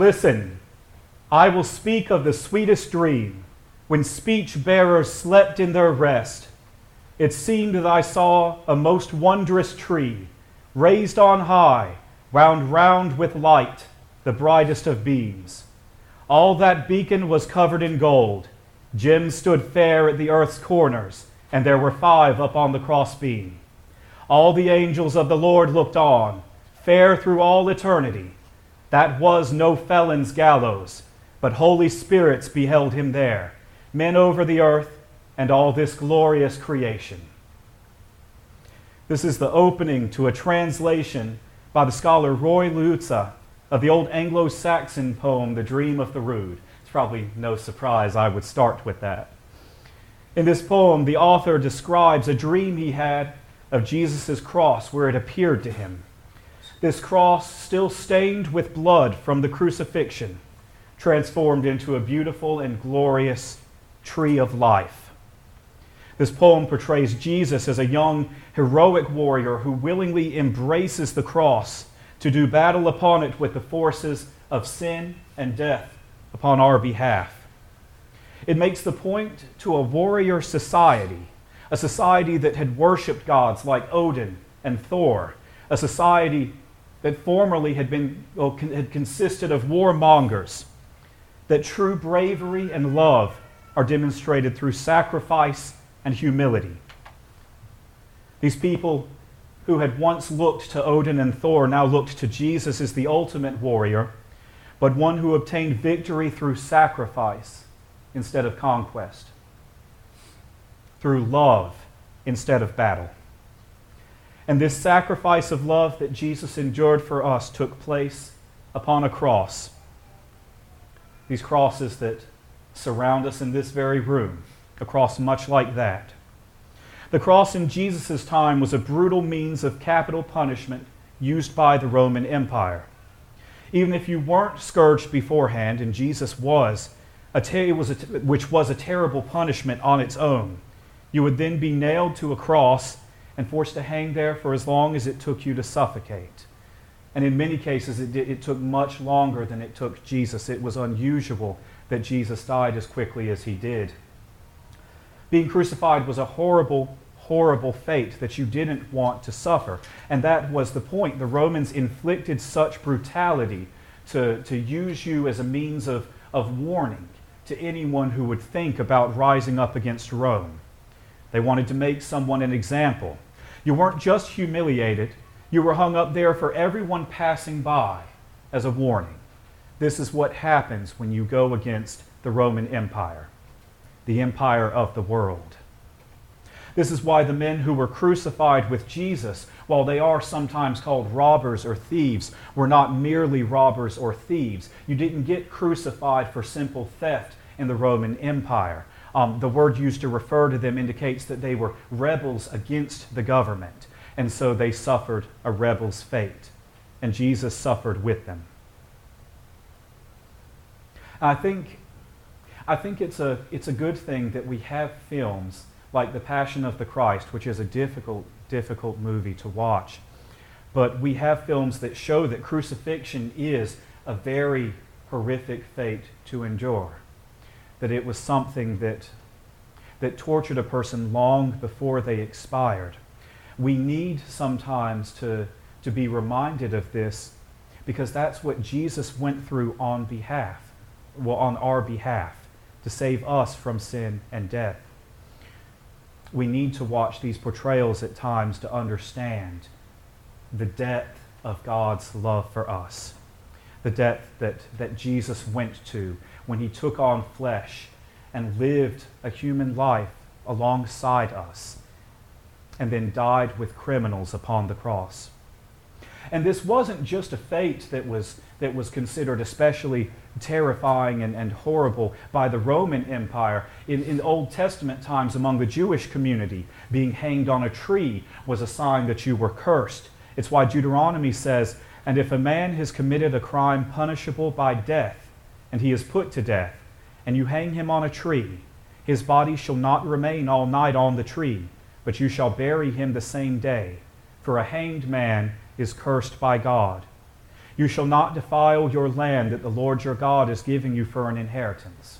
Listen, I will speak of the sweetest dream, when speech-bearers slept in their rest. It seemed that I saw a most wondrous tree, raised on high, wound round with light, the brightest of beams. All that beacon was covered in gold. Gems stood fair at the earth's corners, and there were 5 up on the crossbeam. All the angels of the Lord looked on, fair through all eternity. That was no felon's gallows, but holy spirits beheld him there, men over the earth, and all this glorious creation. This is the opening to a translation by the scholar Roy Lutza of the old Anglo-Saxon poem, The Dream of the Rood. It's probably no surprise I would start with that. In this poem, the author describes a dream he had of Jesus' cross where it appeared to him. This cross, still stained with blood from the crucifixion, transformed into a beautiful and glorious tree of life. This poem portrays Jesus as a young, heroic warrior who willingly embraces the cross to do battle upon it with the forces of sin and death upon our behalf. It makes the point to a warrior society, a society that had worshipped gods like Odin and Thor, a society that formerly had consisted of warmongers, that true bravery and love are demonstrated through sacrifice and humility. These people who had once looked to Odin and Thor now looked to Jesus as the ultimate warrior, but one who obtained victory through sacrifice instead of conquest, through love instead of battle. And this sacrifice of love that Jesus endured for us took place upon a cross. These crosses that surround us in this very room, a cross much like that. The cross in Jesus' time was a brutal means of capital punishment used by the Roman Empire. Even if you weren't scourged beforehand, and Jesus was, which was a terrible punishment on its own, you would then be nailed to a cross and forced to hang there for as long as it took you to suffocate. And in many cases, it took much longer than it took Jesus. It was unusual that Jesus died as quickly as he did. Being crucified was a horrible, horrible fate that you didn't want to suffer. And that was the point. The Romans inflicted such brutality to use you as a means of warning to anyone who would think about rising up against Rome. They wanted to make someone an example. You weren't just humiliated, you were hung up there for everyone passing by as a warning. This is what happens when you go against the Roman Empire, the empire of the world. This is why the men who were crucified with Jesus, while they are sometimes called robbers or thieves, were not merely robbers or thieves. You didn't get crucified for simple theft in the Roman Empire. The word used to refer to them indicates that they were rebels against the government, and so they suffered a rebel's fate, and Jesus suffered with them. I think it's a good thing that we have films like The Passion of the Christ, which is a difficult movie to watch, but we have films that show that crucifixion is a very horrific fate to endure. That it was something that tortured a person long before they expired. We need sometimes to be reminded of this because that's what Jesus went through on our behalf, to save us from sin and death. We need to watch these portrayals at times to understand the depth of God's love for us, the depth that Jesus went to when he took on flesh and lived a human life alongside us and then died with criminals upon the cross. And this wasn't just a fate that was considered especially terrifying and horrible by the Roman Empire. In Old Testament times among the Jewish community, being hanged on a tree was a sign that you were cursed. It's why Deuteronomy says, "And if a man has committed a crime punishable by death, and he is put to death, and you hang him on a tree, his body shall not remain all night on the tree, but you shall bury him the same day, for a hanged man is cursed by God." You shall not defile your land that the Lord your God is giving you for an inheritance.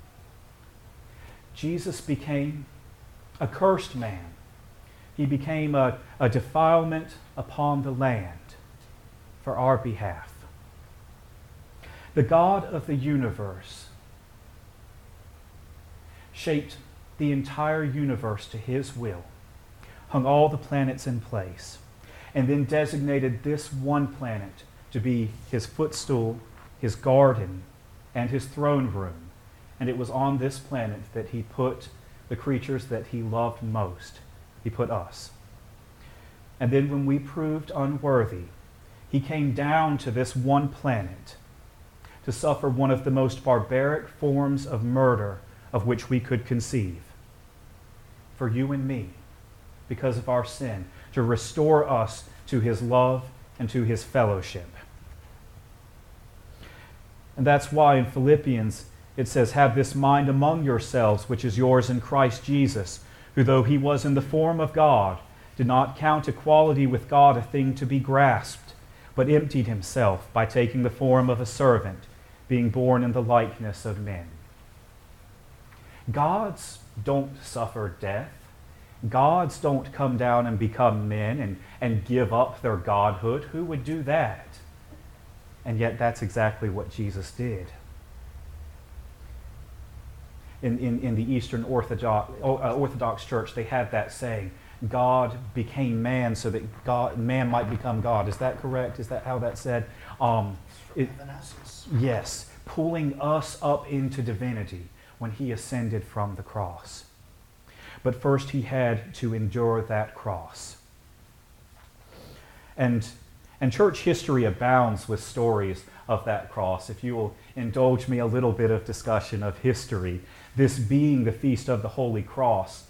Jesus became a cursed man. He became a defilement upon the land for our behalf. The God of the universe shaped the entire universe to his will, hung all the planets in place, and then designated this one planet to be his footstool, his garden, and his throne room. And it was on this planet that he put the creatures that he loved most. He put us. And then when we proved unworthy, he came down to this one planet to suffer one of the most barbaric forms of murder of which we could conceive. For you and me, because of our sin, to restore us to his love and to his fellowship. And that's why in Philippians it says, have this mind among yourselves, which is yours in Christ Jesus, who though he was in the form of God, did not count equality with God a thing to be grasped, but emptied himself by taking the form of a servant, being born in the likeness of men. Gods don't suffer death. Gods don't come down and become men and give up their godhood. Who would do that? And yet that's exactly what Jesus did. In the Eastern Orthodox Church, they have that saying, God became man so that man might become God. Is that correct? Is that how that's said? Yes, pulling us up into divinity when he ascended from the cross. But first he had to endure that cross. And church history abounds with stories of that cross. If you will indulge me a little bit of discussion of history, this being the Feast of the Holy Cross,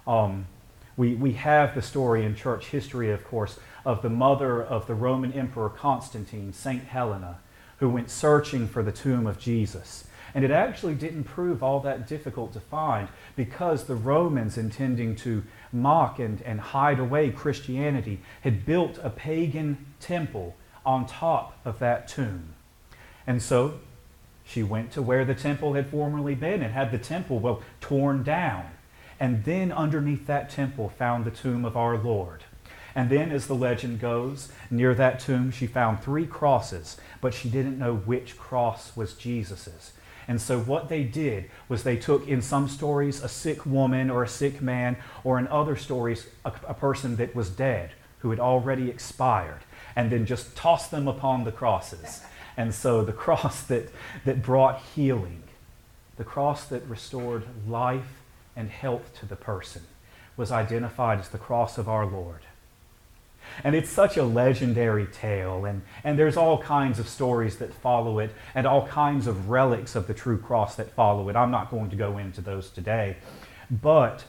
we have the story in church history, of course, of the mother of the Roman Emperor Constantine, St. Helena, who went searching for the tomb of Jesus. And it actually didn't prove all that difficult to find because the Romans, intending to mock and hide away Christianity, had built a pagan temple on top of that tomb. And so she went to where the temple had formerly been and had the temple, torn down. And then underneath that temple found the tomb of our Lord. And then, as the legend goes, near that tomb she found 3 crosses, but she didn't know which cross was Jesus's. And so what they did was they took, in some stories, a sick woman or a sick man, or in other stories, a person that was dead, who had already expired, and then just tossed them upon the crosses. And so the cross that brought healing, the cross that restored life and health to the person, was identified as the cross of our Lord. And it's such a legendary tale, and there's all kinds of stories that follow it, and all kinds of relics of the true cross that follow it. I'm not going to go into those today. But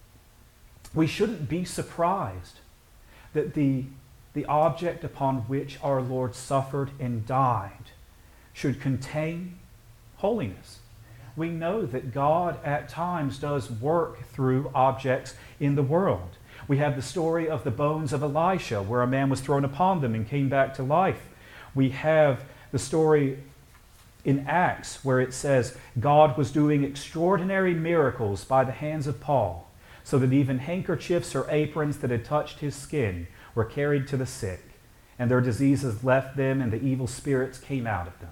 we shouldn't be surprised that the object upon which our Lord suffered and died should contain holiness. We know that God at times does work through objects in the world. We have the story of the bones of Elisha, where a man was thrown upon them and came back to life. We have the story in Acts where it says God was doing extraordinary miracles by the hands of Paul, so that even handkerchiefs or aprons that had touched his skin were carried to the sick, and their diseases left them and the evil spirits came out of them.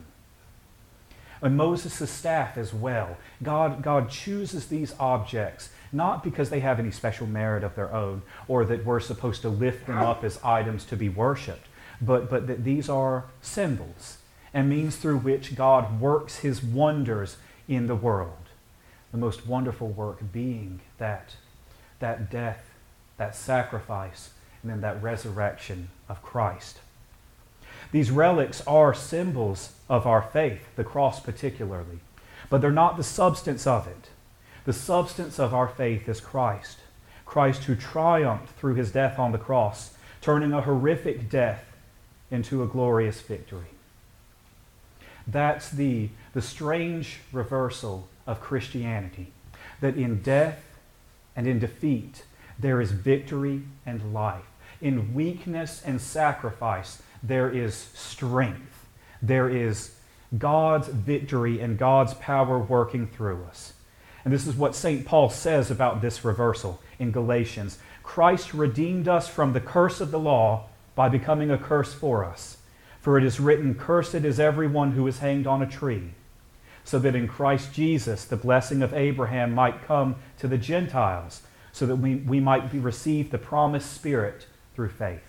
And Moses' staff as well. God chooses these objects not because they have any special merit of their own or that we're supposed to lift them up as items to be worshipped, but that these are symbols and means through which God works his wonders in the world. The most wonderful work being that death, that sacrifice, and then that resurrection of Christ. These relics are symbols of our faith, the cross particularly, but they're not the substance of it. The substance of our faith is Christ. Christ who triumphed through his death on the cross, turning a horrific death into a glorious victory. That's the strange reversal of Christianity, that in death and in defeat there is victory and life. In weakness and sacrifice there is strength. There is God's victory and God's power working through us. And this is what St. Paul says about this reversal in Galatians. Christ redeemed us from the curse of the law by becoming a curse for us. For it is written, "Cursed is everyone who is hanged on a tree," so that in Christ Jesus the blessing of Abraham might come to the Gentiles, so that we might receive the promised Spirit through faith.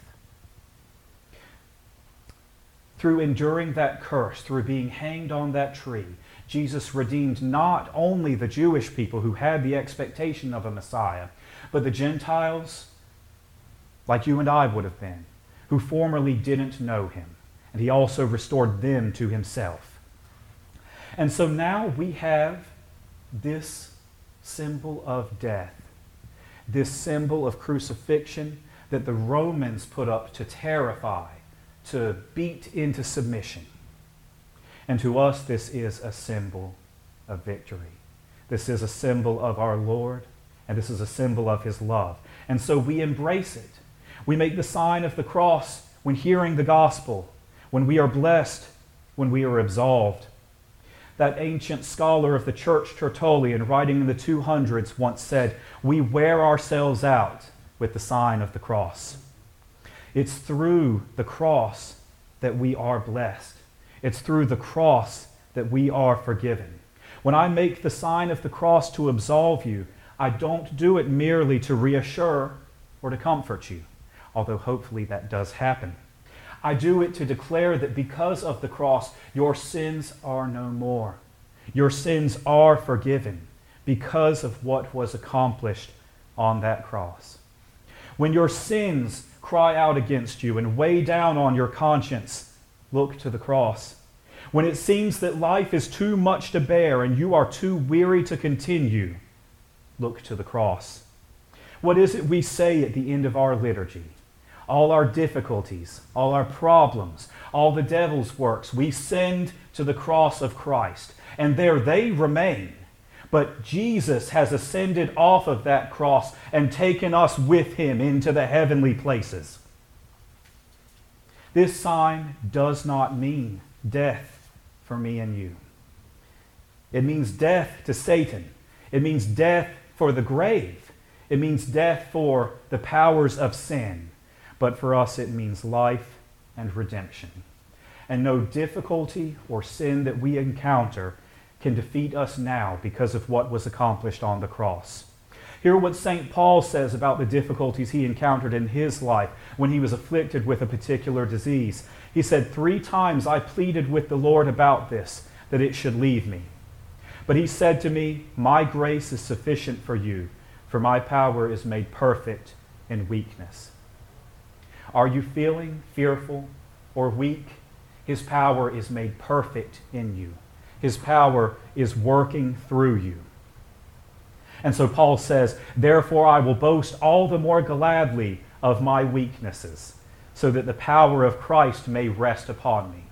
Through enduring that curse, through being hanged on that tree, Jesus redeemed not only the Jewish people who had the expectation of a Messiah, but the Gentiles, like you and I would have been, who formerly didn't know him. And he also restored them to himself. And so now we have this symbol of death, this symbol of crucifixion that the Romans put up to terrify, to beat into submission. And to us, this is a symbol of victory. This is a symbol of our Lord, and this is a symbol of his love. And so we embrace it. We make the sign of the cross when hearing the gospel, when we are blessed, when we are absolved. That ancient scholar of the church, Tertullian, writing in the 200s, once said, "We wear ourselves out with the sign of the cross." It's through the cross that we are blessed. It's through the cross that we are forgiven. When I make the sign of the cross to absolve you, I don't do it merely to reassure or to comfort you, although hopefully that does happen. I do it to declare that because of the cross, your sins are no more. Your sins are forgiven because of what was accomplished on that cross. When your sins cry out against you and weigh down on your conscience, look to the cross. When it seems that life is too much to bear and you are too weary to continue, look to the cross. What is it we say at the end of our liturgy? All our difficulties, all our problems, all the devil's works, we send to the cross of Christ, and there they remain. But Jesus has ascended off of that cross and taken us with him into the heavenly places. This sign does not mean death for me and you. It means death to Satan. It means death for the grave. It means death for the powers of sin. But for us, it means life and redemption. And no difficulty or sin that we encounter can defeat us now because of what was accomplished on the cross. Hear what St. Paul says about the difficulties he encountered in his life when he was afflicted with a particular disease. He said, 3 times I pleaded with the Lord about this, that it should leave me. But he said to me, my grace is sufficient for you, for my power is made perfect in weakness. Are you feeling fearful or weak? His power is made perfect in you. His power is working through you. And so Paul says, therefore I will boast all the more gladly of my weaknesses, so that the power of Christ may rest upon me.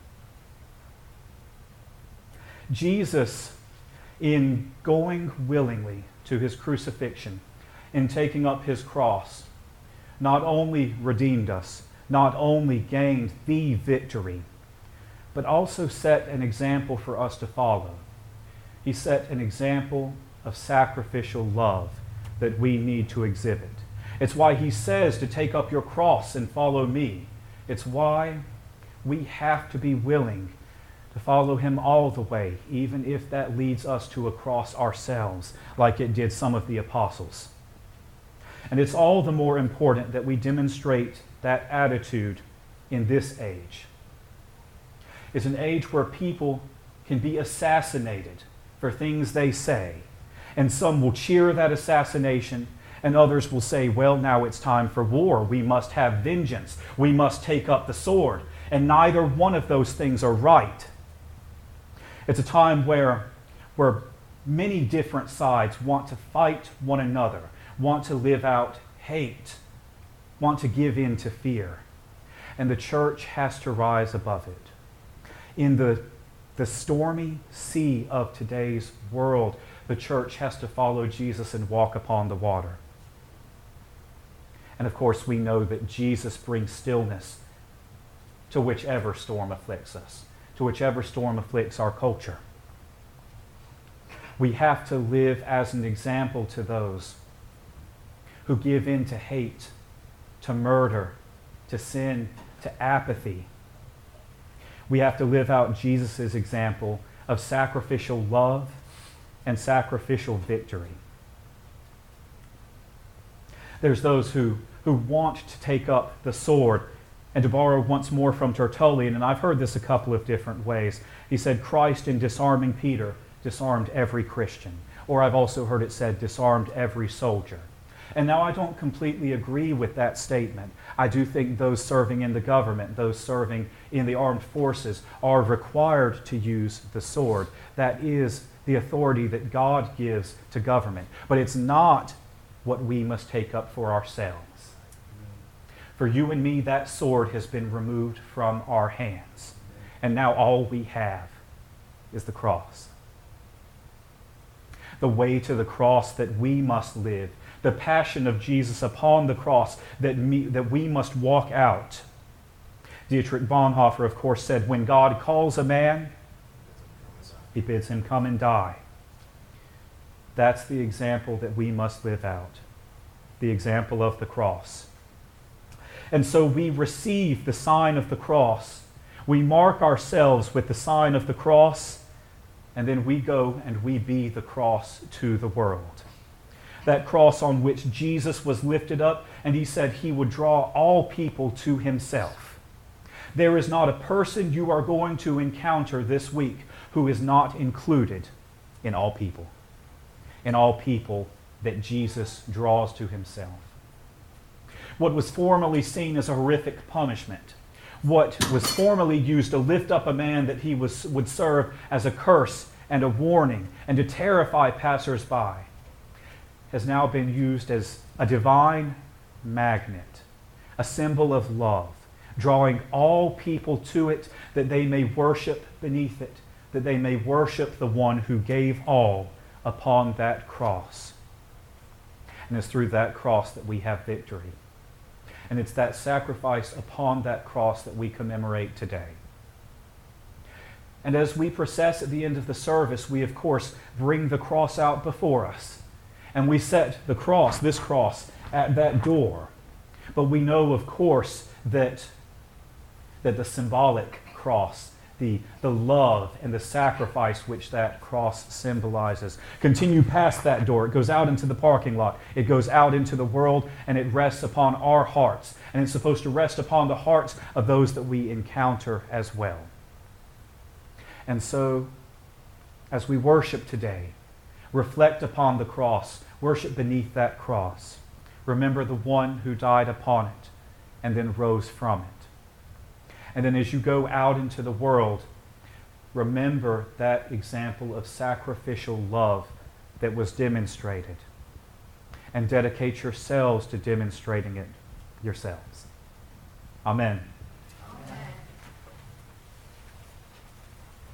Jesus, in going willingly to his crucifixion, in taking up his cross, not only redeemed us, not only gained the victory, but also set an example for us to follow. He set an example of sacrificial love that we need to exhibit. It's why he says to take up your cross and follow me. It's why we have to be willing to follow him all the way, even if that leads us to a cross ourselves, like it did some of the apostles. And it's all the more important that we demonstrate that attitude in this age. It's an age where people can be assassinated for things they say. And some will cheer that assassination, and others will say, well, now it's time for war. We must have vengeance. We must take up the sword. And neither one of those things are right. It's a time where many different sides want to fight one another, want to live out hate, want to give in to fear. And the church has to rise above it. In the stormy sea of today's world, the church has to follow Jesus and walk upon the water. And of course, we know that Jesus brings stillness to whichever storm afflicts us. to whichever storm afflicts our culture. We have to live as an example to those who give in to hate, to murder, to sin, to apathy. We have to live out Jesus' example of sacrificial love and sacrificial victory. There's those who want to take up the sword, and to borrow once more from Tertullian, and I've heard this a couple of different ways. He said, Christ in disarming Peter disarmed every Christian. Or I've also heard it said, disarmed every soldier. And now I don't completely agree with that statement. I do think those serving in the government, those serving in the armed forces, are required to use the sword. That is the authority that God gives to government. But it's not what we must take up for ourselves. For you and me, that sword has been removed from our hands. And now all we have is the cross. The way to the cross that we must live, the passion of Jesus upon the cross that we must walk out. Dietrich Bonhoeffer, of course, said, when God calls a man, he bids him come and die. That's the example that we must live out, the example of the cross. And so we receive the sign of the cross. We mark ourselves with the sign of the cross, and then we go and we be the cross to the world. That cross on which Jesus was lifted up, and he said he would draw all people to himself. There is not a person you are going to encounter this week who is not included in all people that Jesus draws to himself. What was formerly seen as a horrific punishment, what was formerly used to lift up a man that he would serve as a curse and a warning and to terrify passers-by, has now been used as a divine magnet, a symbol of love, drawing all people to it that they may worship beneath it, that they may worship the one who gave all upon that cross. And it's through that cross that we have victory. And it's that sacrifice upon that cross that we commemorate today. And as we process at the end of the service, we of course bring the cross out before us. And we set the cross, this cross, at that door. But we know, of course, that the symbolic cross, the love and the sacrifice which that cross symbolizes, continue past that door. It goes out into the parking lot. It goes out into the world, and it rests upon our hearts. And it's supposed to rest upon the hearts of those that we encounter as well. And so, as we worship today, reflect upon the cross, worship beneath that cross. Remember the one who died upon it and then rose from it. And then as you go out into the world, remember that example of sacrificial love that was demonstrated, and dedicate yourselves to demonstrating it yourselves. Amen.